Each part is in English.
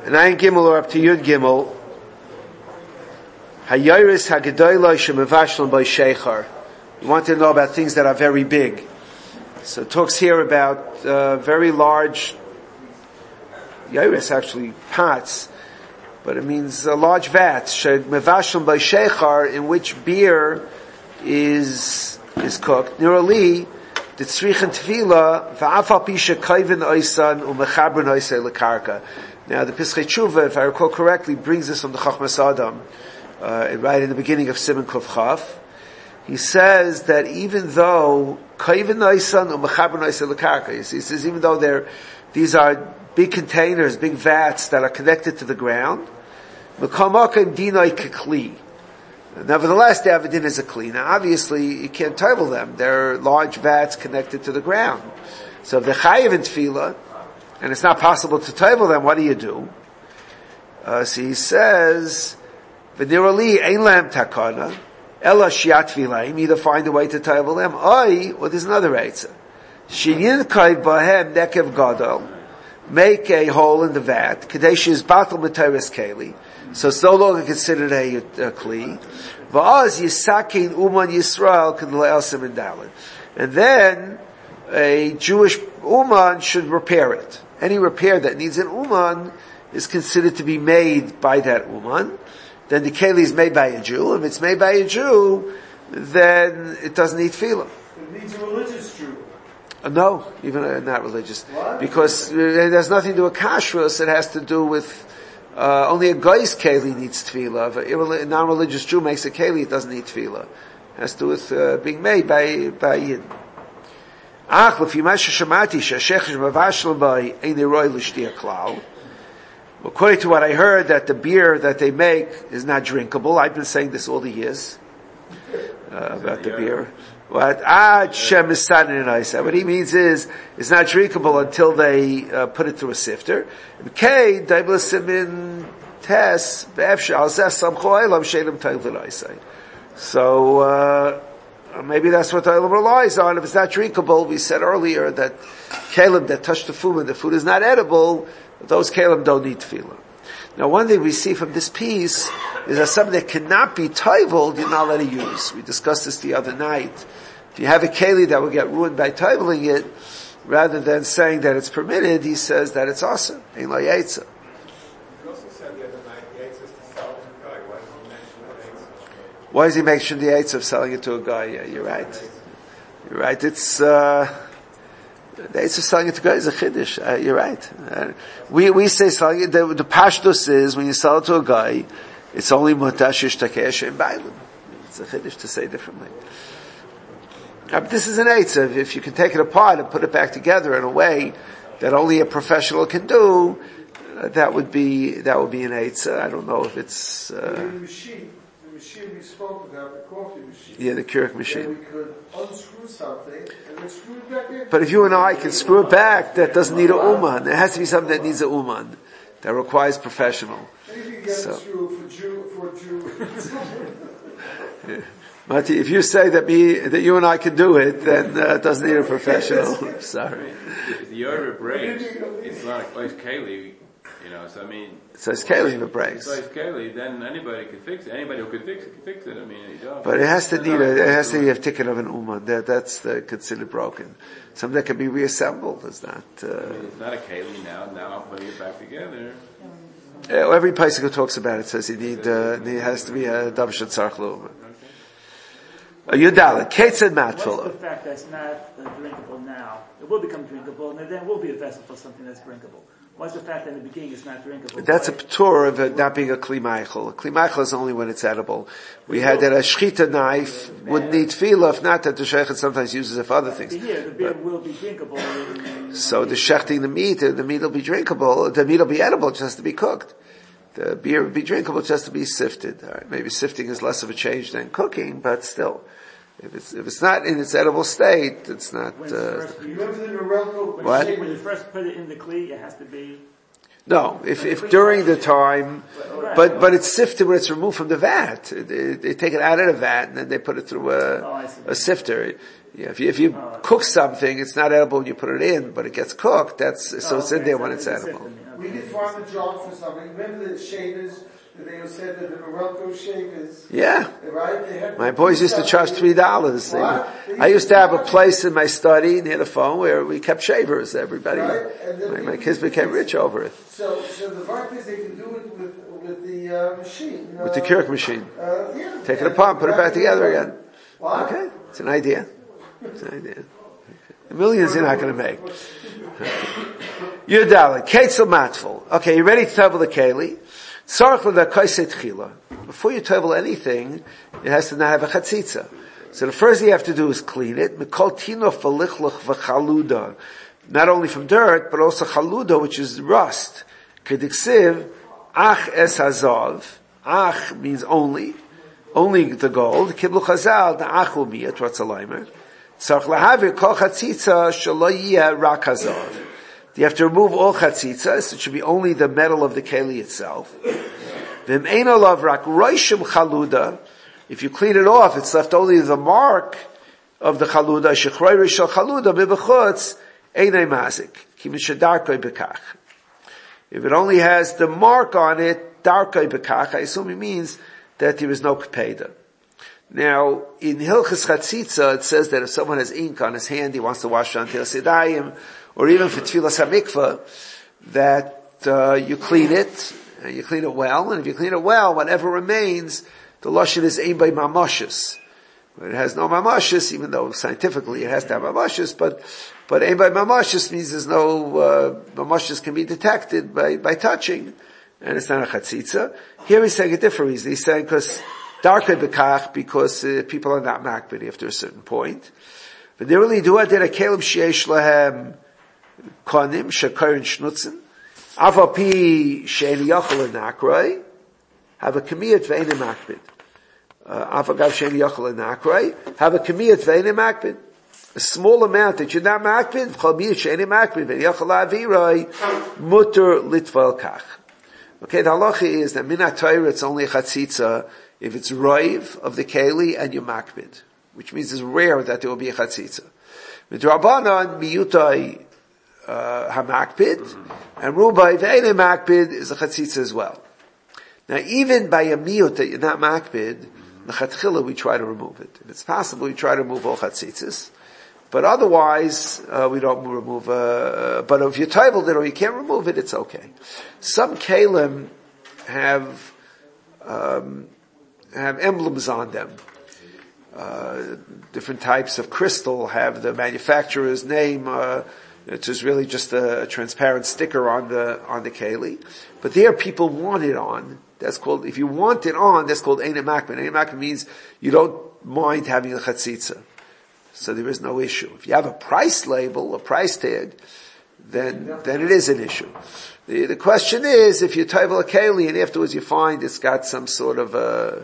And Ayin Gimel or up to Yud Gimel. Hayoris Hagedoyloi Shemevashlan by Sheichar. You want to know about things that are very big. So it talks here about very large Yoris, actually pots, but it means large vats. Shemevashlan by Sheichar, in which beer is cooked. Nirali the tzrichen tefila va'afal pisha kayvin oisan umechabrin oisay lekarka. Now the Pischei Tshuva, if I recall correctly, brings this from the Chachmas Adam, right in the beginning of Siman Kuf Chaf. He says that even though kayvin oisan umechabrin oisay lekarka, he says even though these are big containers, big vats that are connected to the ground, mekamakim dinoi kekli. Nevertheless, they have a din as a kli. Now, obviously, you can't table them. They're large vats connected to the ground. So if they're chayiv in tefillah, and it's not possible to table them, what do? So he says, v'nirali ein lam takana, ela shiat tefillah, either find a way to table them, or there's another eitzah. Sheyin kayv bahem nekev gadol, make a hole in the vat, kadesh is batal materis keli, so it's no longer considered a kli. Va'az yisakin uman Yisrael k'dle'el siman daled. And then a Jewish uman should repair it. Any repair that needs an uman is considered to be made by that uman. Then the keli is made by a Jew. If it's made by a Jew, then it doesn't need tefillah. It needs a religious Jew. No, even not religious. What? Because it has nothing to do with kashrus, it has to do with only a guy's keli needs tefillah. If a non-religious Jew makes a keli, it doesn't need tefillah. It has to do with being made by Yid. According to what I heard, that the beer that they make is not drinkable. I've been saying this all the years about the beer. What he means is, it's not drinkable until they put it through a sifter. So, maybe that's what the Olam relies on. If it's not drinkable, we said earlier that kalim that touch the food when the food is not edible, those kalim don't need tefillah. Now, one thing we see from this piece is that something that cannot be toiveled, you're not allowed to use. We discussed this the other night. If you have a keli that will get ruined by toiveling it, rather than saying that it's permitted, he says that it's awesome. Ein lo yetza. You also said the other night the eitzah is to sell it to a guy. Why does he mention the eitzah? Why does he mention the eitzah of selling it to a guy? Yeah, you're right. You're right. It's the eitzah of selling it to a guy is a chiddush. You're right. We say selling it. The pashtus is when you sell it to a guy, it's only mutashish takesh and bailim. It's a chiddush to say differently. But this is an eitzah. If you can take it apart and put it back together in a way that only a professional can do, that would be an eitzah. I don't know if it's the machine we spoke about, the coffee machine. Yeah, the Keurig machine. We could unscrew something and then screw it back in. But if you and I can screw it back, that doesn't need a uman. There has to be something that needs a uman. That requires professional. Maybe you can get a screw for Jew. Yeah. But if you say that you and I can do it, then it doesn't need a professional. Sorry. If the Yoruba breaks, it's not a place keli, so I mean. So it's keli if it breaks. It's keli, then anybody can fix it. Anybody who could fix it can fix it. I mean, but it has to be a ticket of an uman. That's considered broken. Something that can be reassembled is not. It's not a keli now. Now I'm putting it back together. Every place who talks about it says it has to be a davshat tzarich l'uman. Yudala, Ketzad Matfila. What's the fact that it's not drinkable now? It will become drinkable, and then it will be a vessel for something that's drinkable. What's the fact that in the beginning it's not drinkable? That's a p'tur of it not being a kli meichel. A kli meichel is only when it's edible. We had that a shchita knife would need tefillah, if not that the shechet sometimes uses it for other things. Here, the beer will be drinkable. So the shechting the meat will be drinkable, the meat will be edible, it just has to be cooked. The beer would be drinkable, it just has to be sifted. All right, maybe sifting is less of a change than cooking, but still. If it's not in its edible state, it's not. When what? When you first put it in the kli, it has to be. No, if during the time, but it's sifted when it's removed from the vat. They take it out of the vat and then they put it through a sifter. Yeah, if you cook something, it's not edible when you put it in, but it gets cooked. So it's in there when it's edible. We did on the job for something. Remember the shavers? They said that the Morocco shavers. Yeah. Right? They had My boys used to charge $3. I used to have a place in my study near the phone where we kept shavers. Everybody, right? My kids became rich over it. So the fact is they can do it with the machine. With the Kirk machine. Yeah. Take it apart, put it back together again. What? Okay. It's an idea. It's an idea. The millions you're not going to make. Yudala, Ketzel Matful. Okay, you ready to table the Keli? Before you table anything, it has to not have a chatzitza. So the first thing you have to do is clean it. Not only from dirt, but also chaluda, which is rust. Kediksiv, ach es hazav. Ach means only the gold. Kiblu chazal, the ach will be it, what's a limer. Tzarch lahavir kol chatzitza shelo yeh rak hazav. You have to remove all chatzitzas. It should be only the metal of the keli itself. V'mein olav rak roishim chaluda. If you clean it off, it's left only the mark of the chaluda. Shechroi rishal chaluda b'bechutz einay mazik. Ki mishadarkoi bekach. If it only has the mark on it, darkoi bekach, I assume it means that there is no kpeda. Now, in Hilchas Chatzitza, it says that if someone has ink on his hand, he wants to wash it on Tel Sedayim, or even for Tfilas HaMikvah, that you clean it, and you clean it well, and if you clean it well, whatever remains, the Lashon is Ein Bei Mamashis. It has no Mamashis, even though scientifically it has to have Mamashis, but Ein Bei Mamashis means there's no, Mamashis can be detected by touching, and it's not a Chatzitza. Here he's saying a different reason. He's saying because people are not makbid after a certain point. But they really do it. They're a kelim sheish lahem konim shekarin shnutzen. Avapi she'eni yachol enakroi. Have a kamiyat ve'eni makbid. Avagav she'eni yachol enakroi. Have a kamiyat ve'eni makbid. A small amount that you're not makbid. V'chamiyat she'eni makbid. Ve'eni yachol aviroi. Mutter litval kach. Okay, the halacha is that minat Torah it's only a chatzitza if it's roiv of the keli and you makbid, which means it's rare that there will be a chatzitza. Midrabanan miyutai hamakbid and rubai ve'ene makbid is a chatzitza as well. Now, even by a miyut that you're not makbid, l'chatchila we try to remove it. If it's possible, we try to remove all chatzitzas. But otherwise, we don't remove, but if you're table it or you can't remove it, it's okay. Some kalim have emblems on them. Different types of crystal have the manufacturer's name, it's just really just a transparent sticker on the keli. But there people want it on. That's called, if you want it on, that's called Ein Makbid. Ein Makbid means you don't mind having a chatzitza. So there is no issue. If you have a price label, a price tag, then it is an issue. The question is, if you table a keli and afterwards you find it's got some sort of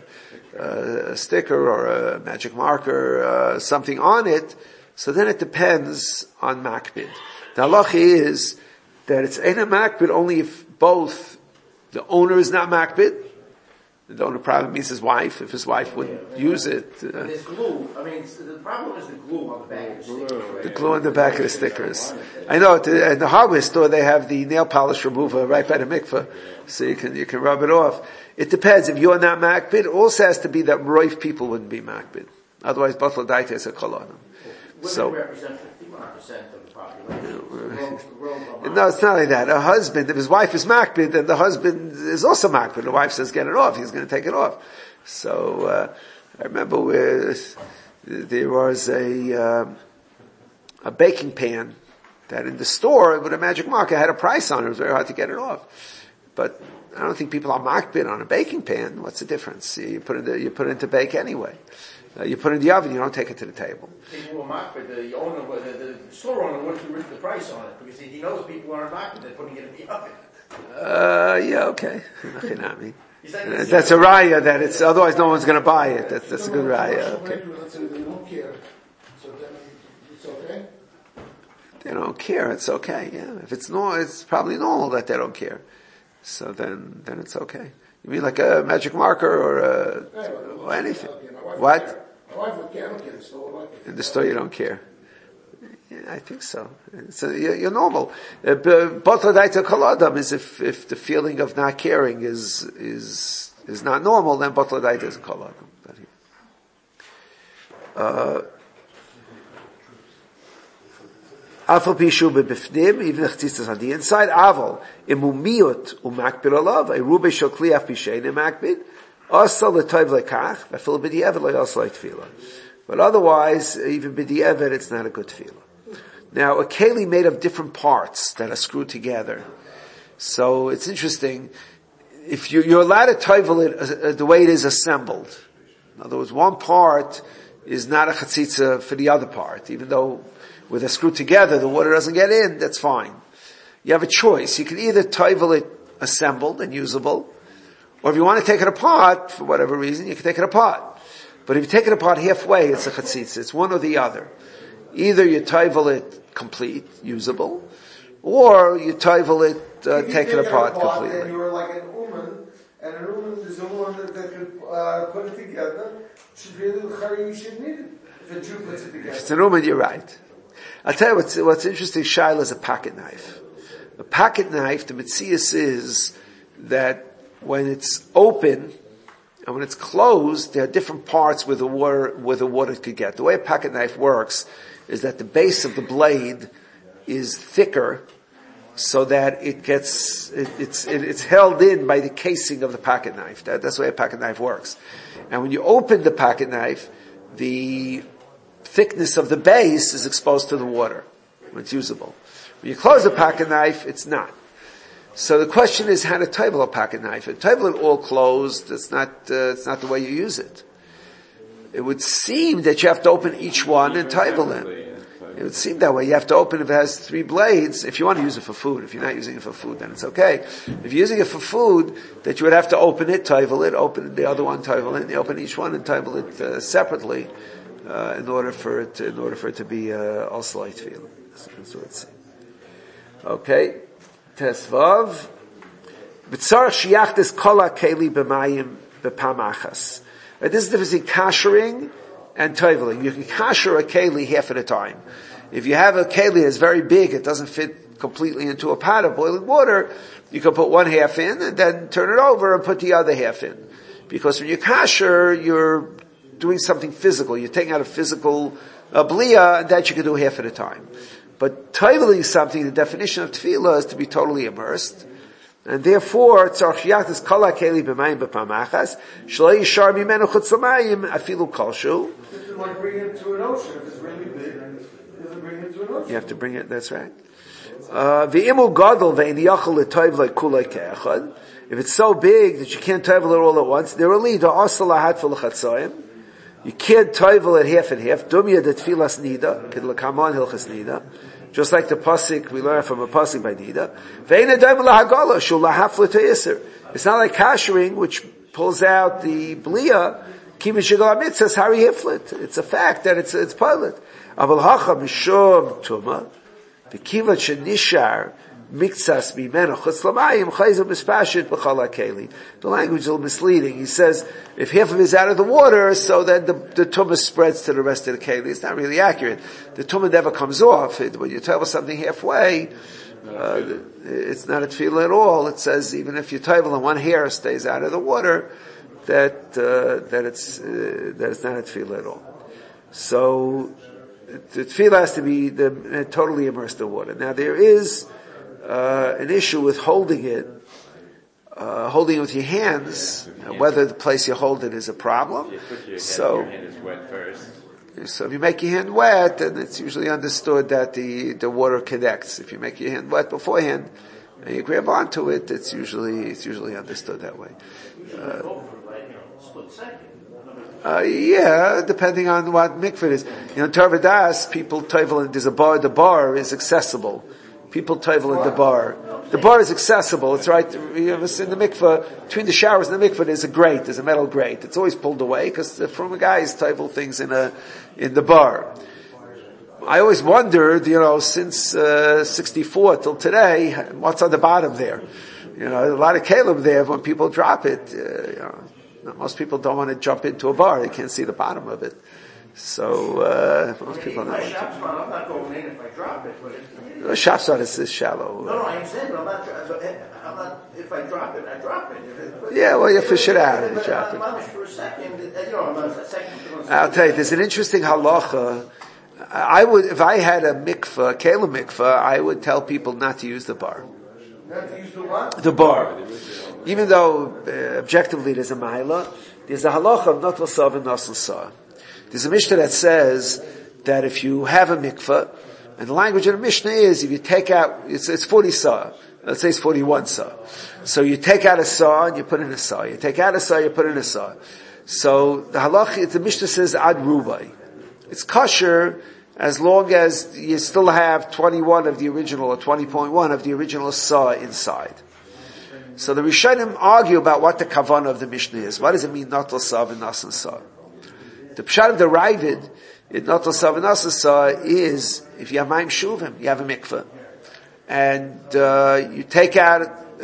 a sticker or a magic marker, something on it, so then it depends on makbid. The halacha is that it's Ein Makbid only if both the owner is not makbid. The owner probably means his wife, if his wife would use it. There's glue. I mean, the problem is the glue on the back of the stickers. The glue on the back of the stickers. I know, at the hardware store they have the nail polish remover right by the mikveh, so you can rub it off. It depends. If you're not makbid, it also has to be that roif people wouldn't be makbid. Otherwise, Batal Daita is a kolonim. Women represent 51% of the population. No, it's not like that. A husband, if his wife is makbid, then the husband is also makbid. The wife says, get it off. He's going to take it off. So, I remember there was a baking pan that in the store with a magic marker had a price on it. It was very hard to get it off. But I don't think people are makbid on a baking pan. What's the difference? You put it to bake anyway. You put it in the oven, you don't take it to the table. People who are makbid, the store owner wouldn't put the price on it because he knows people aren't makbid, they're putting it in the oven. Yeah, okay. That's a raya that it's, otherwise no one's going to buy it. That's a good raya. Okay. They don't care. So then it's okay? They don't care, it's okay, yeah. If it's normal, it's probably normal that they don't care. So then it's okay. You mean like a magic marker or anything? What? My wife would care, I don't care in the store. In the store you don't care. Yeah, I think so. So you're normal. Botla daita kol adam is if the feeling of not caring is not normal, then botla daita is kol adam. Afal pishu bebifnim, even if it's on the inside. Aval imumiyot umakbid alav a rube shel kliaf bishein umakbid asal letoiv lekach v'afil b'di'evet loyasal tefillah. But otherwise, even b'di'evet, it's not a good tefillah. Now, a keli made of different parts that are screwed together. So it's interesting. If you're allowed to toivel it the way it is assembled. In other words, one part is not a chatzitza for the other part, even though with a screw together, the water doesn't get in, that's fine. You have a choice. You can either toivel it assembled and usable, or if you want to take it apart, for whatever reason, you can take it apart. But if you take it apart halfway, it's a chatzitza. It's one or the other. Either you toivel it complete, usable, or you toivel it, take it apart completely. And you were like an uman, and an uman is a woman that could put it together. Should really you should need it. If a Jew puts it together. If it's an uman, you're right. I'll tell you what's interesting, Shaila, is a pocket knife. A pocket knife, the mitzias is that when it's open and when it's closed, there are different parts where the water could get. The way a pocket knife works is that the base of the blade is thicker so that it's held in by the casing of the pocket knife. That's the way a pocket knife works. And when you open the pocket knife, the thickness of the base is exposed to the water when it's usable. When you close a pocket knife, it's not. So the question is how to toivel a pocket knife. If toivel it all closed, it's not the way you use it. It would seem that you have to open each one and toivel them. It would seem that way. You have to open if it has 3 blades. If you want to use it for food, if you're not using it for food, then it's okay. If you're using it for food, that you would have to open it, toivel it, open the other one, toivel it, and you open each one and toivel it separately. In order for it to be also light feeling. That's what it's saying. Okay. Tesvav. B'tzarach shiachtes kol ha'keli b'mayim b'pam achas. This is the difference in kashering and toiveling. You can kasher a keli half at a time. If you have a keli that's very big, it doesn't fit completely into a pot of boiling water, you can put one half in and then turn it over and put the other half in. Because when you kasher, you're doing something physical. You're taking out a physical bliya, and that you can do half at a time. But toiveling something, the definition of tefillah is to be totally immersed. And therefore, tzarich shiachtes kol ha'keli b'mayim b'pam achas, shelo yishar mimenu chutz l'mayim afilu kolshu. This is like bringing it to an ocean. If it's really big, you have to bring it to an ocean. You have to bring it, that's right. V'imu gadol ve'in yachol l'toivlei kulei ke'echad. If it's so big that you can't toivel it all at once, there will lead to asal lahat for l'chatzoyim. You can't toivel it half and half. Dumya de tfilas nida, kid l'kamon hilchas nida. Just like the pasuk we learn from a pasuk by nida. Ve'ina daim lahagala shul lahafla te'isr. It's not like kashering, which pulls out the bliya. Kima shigol mitzvahs hari hiflit. It's a fact that it's pilot. Aval hacha mishum tuma. V'kivat shenishar. Miktsas mimeno chutz l'mayim chayzu mispashit b'chal ha'keli. The language is a little misleading. He says, if half of it is out of the water, so then the tumah spreads to the rest of the keli. It's not really accurate. The tumah never comes off. When you toivel something halfway, it's not a tefillah at all. It says, even if you toivel and one hair stays out of the water, that it's not a tefillah at all. So, the tefillah has to be totally immersed in water. Now there is an issue with holding it with your hands, whether the place you hold it is a problem. Your hand is wet first. So if you make your hand wet, then it's usually understood that the water connects. If you make your hand wet beforehand and you grab onto it, it's usually understood that way. Yeah, depending on what mikveh is. Tarvadas, people toivel, and there's a bar. The bar is accessible. People toivel in the bar. The bar is accessible. It's right. You ever seen the mikveh, between the showers and the mikveh, there's a metal grate. It's always pulled away because the from guys toivel things in the bar. I always wondered, since 64 till today, what's on the bottom there? A lot of kalim there. When people drop it, most people don't want to jump into a bar. They can't see the bottom of it. So, most people My don't. shop spot, I'm not going in if I drop it, but if, The shop side is shallow. no, I understand, but I'm not, if I drop it, I drop it. Yeah, well, you fish it out and But drop it. I'm for a second, I'm a second. I'll tell you, there's an interesting halacha. I would, if I had a mikveh, kela mikveh, I would tell people not to use the bar. Not to use the what? The bar. Even though, objectively there's a maila, there's a halacha of not lasav and nas lasah. There's a Mishnah that says that if you have a mikveh, and the language of the Mishnah is, if you take out, it's 40 sah. Let's say it's 41 sah. So you take out a sah and you put in a sah. You take out a sah, you put in a sah. So the halach, the Mishnah says ad rubai. It's kosher as long as you still have 21 of the original or 20.1 of the original sah inside. So the Rishonim argue about what the kavanah of the Mishnah is. What does it mean not lasav and nas sah? The pshat of the Ravid, not lasav and nas sah, is if you have mayim shuvim, you have a mikveh, and you take out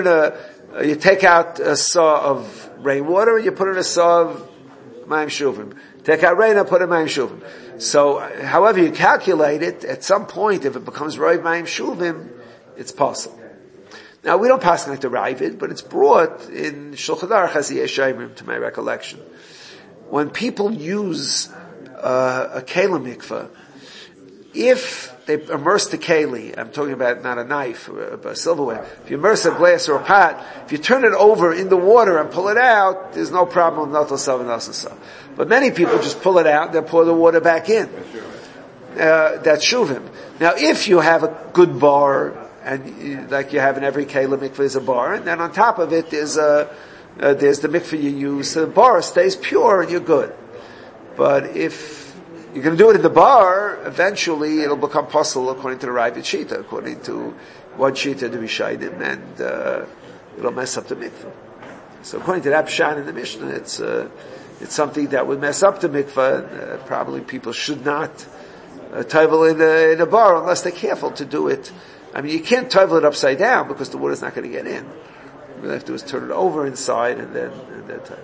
a saw of rainwater and you put in a saw of mayim shuvim. Take out rain and put in mayim shuvim. So, however you calculate it, at some point, if it becomes roiv mayim shuvim, it's possible. Now, we don't pass like the Ravid, but it's brought in Shulchan Aruch as the Yeshayim, to my recollection. When people use a keli mikveh, if they immerse the keli, I'm talking about not a knife or a silverware, if you immerse a glass or a pot, if you turn it over in the water and pull it out, there's no problem with natal sav and nasasav. But many people just pull it out and then pour the water back in. That's shuvim. Now, if you have a good bar, and like you have in every keli mikveh is a bar, and then on top of it there's the mikveh you use, so the bar stays pure and you're good. But if you're going to do it in the bar, eventually it'll become possible according to the Ravid Shita, according to one Shita to be Shaidim, and it'll mess up the mikveh. So according to that pshat in the Mishnah, it's something that would mess up the mikveh, and probably people should not tovel in a bar unless they're careful to do it. I mean, you can't tovel it upside down because the water's not going to get in. What you have to do is turn it over inside and then tovel.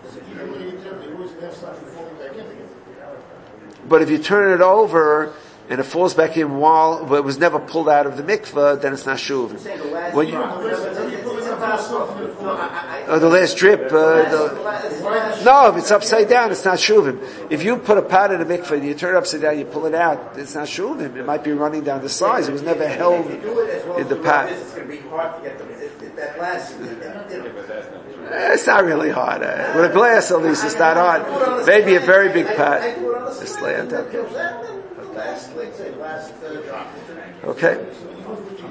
But if you turn it over and it falls back in while it was never pulled out of the mikveh, then it's not shuv. When you, the last drip. No, if it's upside down, it's not shuvim. If you put a pot in a mikveh and you turn it upside down, you pull it out, it's not shuvim. It might be running down the sides. It was never held in the pot. It's going to be hard to get that last. It's not really hard. With a glass, at least, it's not hard. Maybe a very big pot. Just lay on top. Okay.